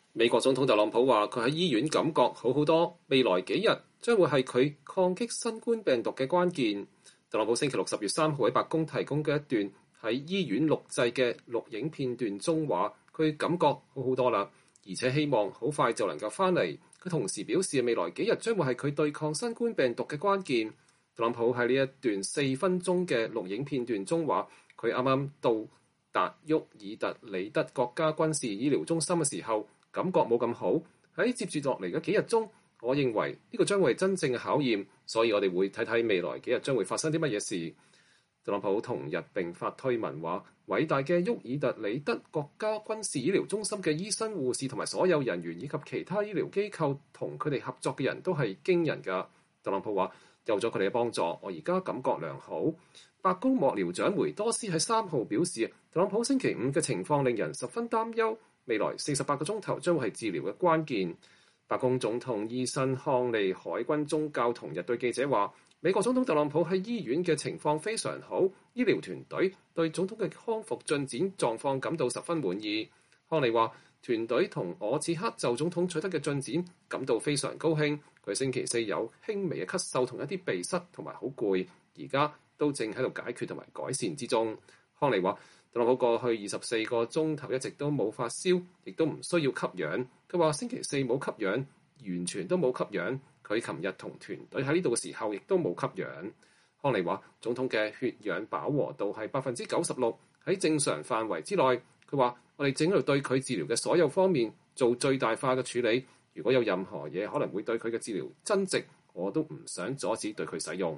美國總統特朗普話佢喺醫院感覺好好多，未來幾日將會係佢抗擊新冠病毒嘅關鍵。特朗普星期六10月3號喺白宮提供嘅一段喺醫院錄製嘅錄影片段中話，佢感覺好好多啦，而且希望好快就能夠翻嚟。佢同時表示未來幾日將會係佢對抗新冠病毒嘅關鍵。特朗普喺呢一段4分鐘嘅錄影片段中話，佢啱啱到達沃爾特里德國家軍事醫療中心嘅時候，感覺冇咁好。喺接住落嚟嘅幾日中，我認為呢個將會係真正嘅考驗，所以我哋會睇睇未來幾日將會發生啲乜嘢事。特朗普同日並發推文話，偉大嘅沃爾特里德國家軍事醫療中心嘅醫生、護士同埋所有人員以及其他醫療機構同佢哋合作嘅人都係驚人㗎。特朗普話，有咗佢哋嘅幫助，我而家感覺良好。白宮幕僚長梅多斯喺3號表示，特朗普星期5嘅情況令人十分擔憂，未來48個鐘頭將會係治療嘅關鍵。白宮總統醫生康利海軍宗教同日對記者話，美國總統特朗普喺醫院嘅情況非常好，醫療團隊對總統嘅康復進展狀況感到十分滿意。康利話，團隊同我此刻就總統取得嘅進展感到非常高興。佢星期4有輕微嘅咳嗽同一啲鼻塞同埋好攰，而家都正喺度解決同埋改善之中。康利話，特朗普過去24個鐘頭一直都冇發燒，亦都唔需要吸氧。佢話星期4冇吸氧，完全都冇吸氧。佢琴日同團隊喺呢度嘅時候，亦都冇吸氧。康利話，總統嘅血氧飽和度係96%，喺正常範圍之內。佢話，我哋正喺度對佢治療嘅所有方面做最大化嘅處理。如果有任何嘢可能會對佢嘅治療增值，我都唔想阻止對佢使用。